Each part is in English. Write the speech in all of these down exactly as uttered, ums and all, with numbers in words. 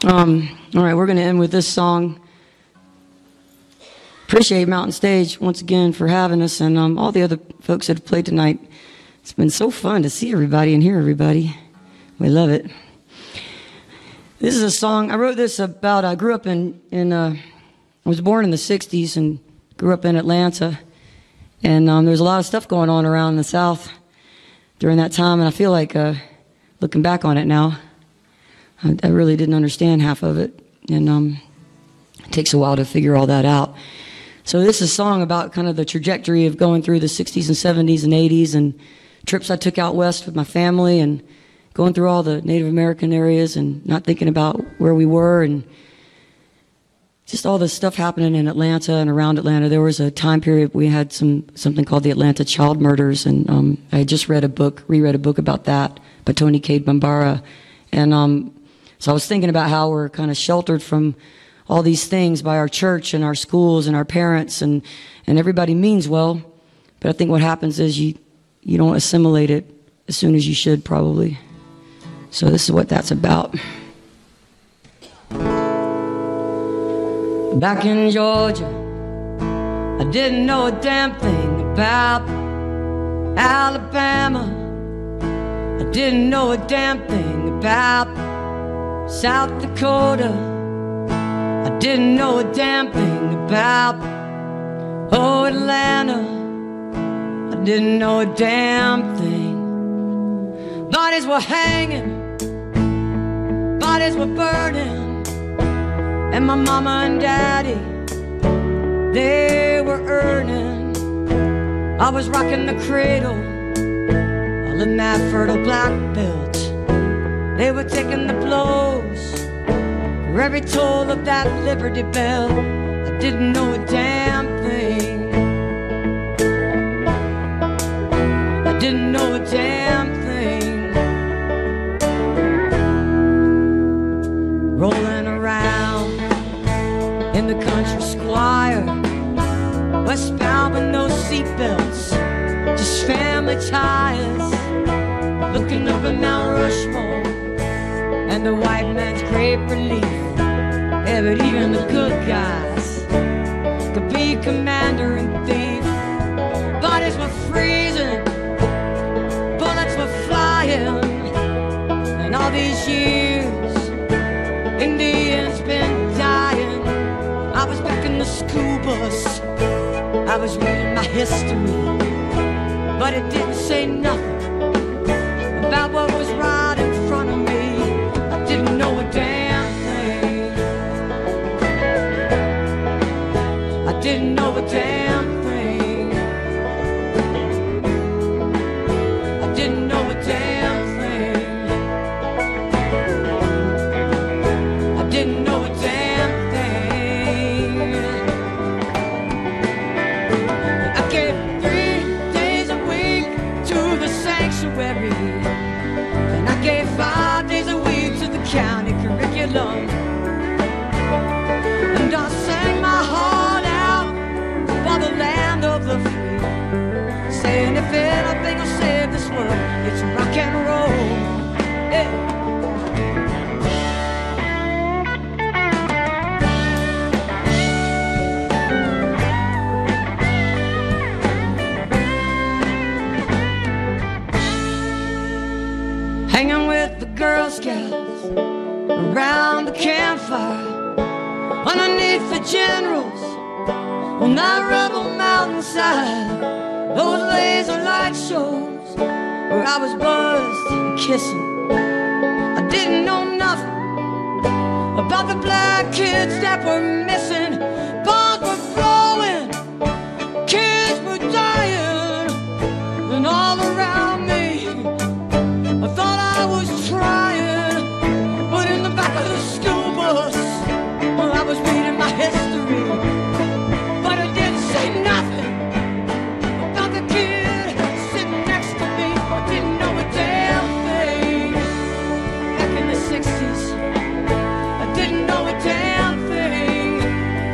Um, all right, we're going to end with this song. Appreciate Mountain Stage once again for having us, and um, all the other folks that have played tonight. It's been so fun to see everybody and hear everybody. We love it. This is a song, I wrote this about, I grew up in, in uh, I was born in the sixties and grew up in Atlanta. And um, there's a lot of stuff going on around the South during that time, and I feel like, uh, looking back on it now, I, I really didn't understand half of it, and um, it takes a while to figure all that out. So this is a song about kind of the trajectory of going through the sixties and seventies and eighties, and trips I took out west with my family, and going through all the Native American areas and not thinking about where we were, and just all this stuff happening in Atlanta and around Atlanta. There was a time period we had some something called the Atlanta Child Murders, and um, I had just read a book, reread a book about that by Tony Cade Bambara. And um, so I was thinking about how we're kind of sheltered from all these things by our church and our schools and our parents, and, and everybody means well, but I think what happens is you, you don't assimilate it as soon as you should, probably. So this is what that's about. Back in Georgia, I didn't know a damn thing about Alabama. I didn't know a damn thing about South Dakota. I didn't know a damn thing about, oh, Atlanta. I didn't know a damn thing. Bodies were hanging, bodies were burning, and my mama and daddy, they were earning. I was rocking the cradle, all in that fertile black belt. They were taking the blows for every toll of that Liberty Bell. I didn't know a damn thing. I didn't know a damn thing. Rolling around in the country squire, westbound with no seatbelts, just family ties, looking over Mount Rushmore and the white man's great relief. Yeah, but even the good guys could be commander and thief. Bodies were freezing, bullets were flying, and all these years Indians been dying. I was back in the school bus, I was reading my history, but it didn't say nothing about what was right in front of me. I didn't know a damn thing. I didn't know a damn thing. I didn't know a damn thing. I didn't know a damn thing. I gave three days a week to the sanctuary, and I gave five days a week to the county curriculum. And I sang my heart out for the land of the free, saying if anything will save this world, it's rock and roll. Yeah. Hanging with the Girl Scouts around the campfire, underneath the generals on that rebel mountainside. Those laser light shows where I was buzzed and kissing. I didn't know nothing about the black kids that were missing. Bombs were blowing, kids were dying, and all around me I thought I was trying, but in the back of the school bus I was reading my history, but it didn't say nothing about the kid sitting next to me. I didn't know a damn thing. Back in the sixties, I didn't know a damn thing.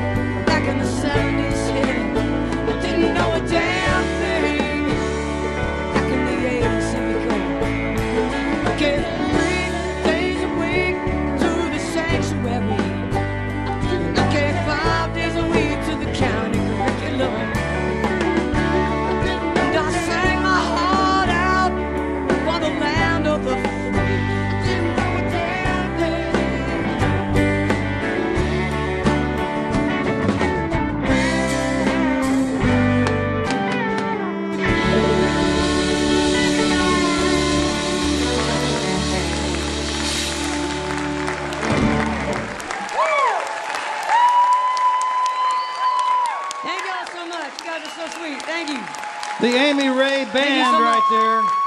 The Amy Ray Band so right there.